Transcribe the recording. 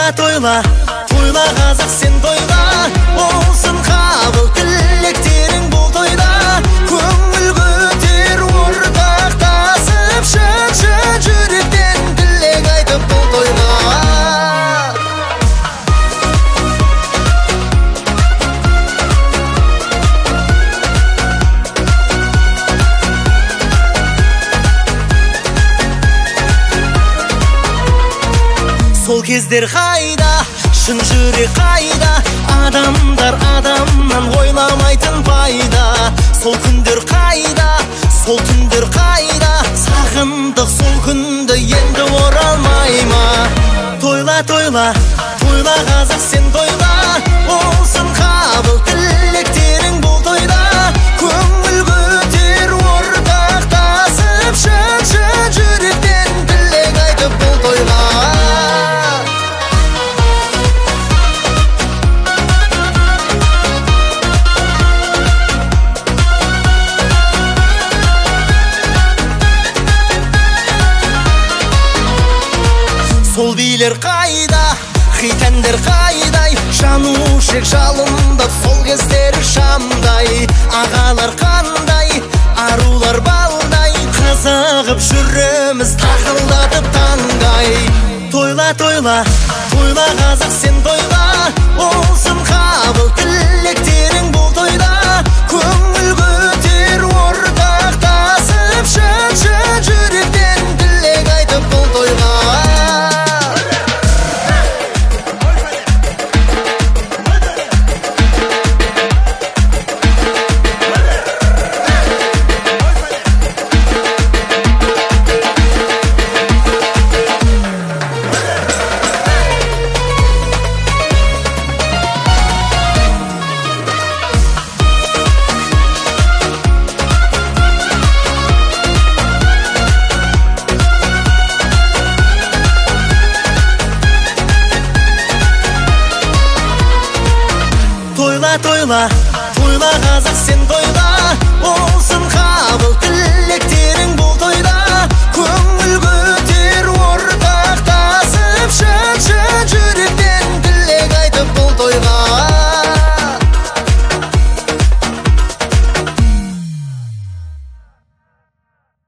тойла, тойла қазақ сен тойла, болсын қабыл тілектерің бұл тойда. Көңіл көтер ортақтасып, шын жүректен тілек айтып бұл тойға. Сол кездер қайда, шын жүрек қайда, адамдар адамнан ойламайтын пайда. Сол күндер қайда, сол түндер қайда, сағындық сол күнді енді оралмай ма. Тойла, тойла, тойла қазақ сен тойла, болсын қабыл тілектерің бұл тойда. Көңіл көтер ортақтасып, шын жүректен тілек айтып бұл тойға. Сол билер қайда, хит әндер қайдай, жанушек жалындап сол кездер шамдай. Ағалар қандай, арулар балдай, қызығып жүреміз тақылдатып таңдай. Тойла, тойла, тойла қазақ сен тойла, болсын қабыл тілектерің бұл тойда. Көңіл көтер ортақтасып, шын жүректен тілек айтып бұл тойға. Тойла, тойла, тойла қазақ сен тойла,